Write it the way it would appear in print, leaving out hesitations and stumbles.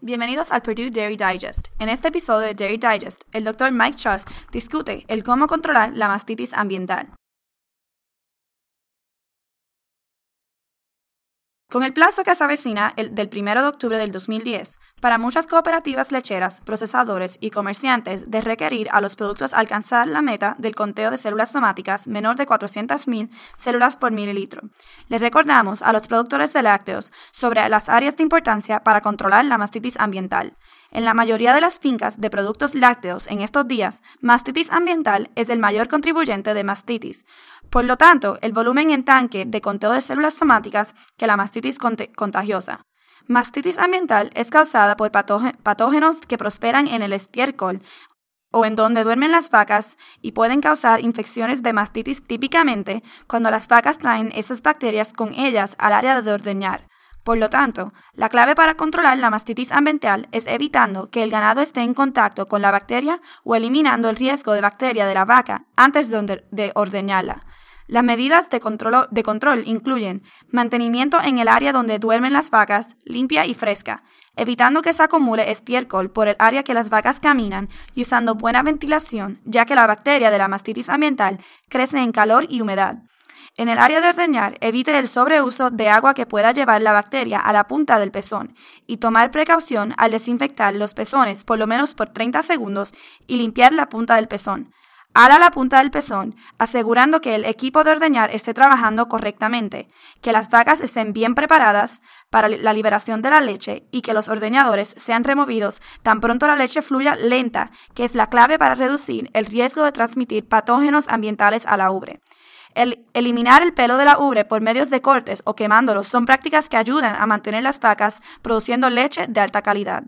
Bienvenidos al Purdue Dairy Digest. En este episodio de Dairy Digest, el Dr. Mike Trust discute el cómo controlar la mastitis ambiental. Con el plazo que se avecina del 1 de octubre del 2010, para muchas cooperativas lecheras, procesadores y comerciantes de requerir a los productos alcanzar la meta del conteo de células somáticas menor de 400,000 células por mililitro. Les recordamos a los productores de lácteos sobre las áreas de importancia para controlar la mastitis ambiental. En la mayoría de las fincas de productos lácteos en estos días, mastitis ambiental es el mayor contribuyente de mastitis. Por lo tanto, el volumen en tanque de conteo de células somáticas que la mastitis contagiosa. Mastitis ambiental es causada por patógenos que prosperan en el estiércol o en donde duermen las vacas y pueden causar infecciones de mastitis típicamente cuando las vacas traen esas bacterias con ellas al área de ordeñar. Por lo tanto, la clave para controlar la mastitis ambiental es evitando que el ganado esté en contacto con la bacteria o eliminando el riesgo de bacteria de la vaca antes de ordeñarla. Las medidas de control incluyen mantenimiento en el área donde duermen las vacas limpia y fresca, evitando que se acumule estiércol por el área que las vacas caminan y usando buena ventilación, ya que la bacteria de la mastitis ambiental crece en calor y humedad. En el área de ordeñar, evite el sobreuso de agua que pueda llevar la bacteria a la punta del pezón y tomar precaución al desinfectar los pezones por lo menos por 30 segundos y limpiar la punta del pezón. Ala la punta del pezón, asegurando que el equipo de ordeñar esté trabajando correctamente, que las vacas estén bien preparadas para la liberación de la leche y que los ordeñadores sean removidos tan pronto la leche fluya lenta, que es la clave para reducir el riesgo de transmitir patógenos ambientales a la ubre. Eliminar el pelo de la ubre por medios de cortes o quemándolos son prácticas que ayudan a mantener las vacas produciendo leche de alta calidad.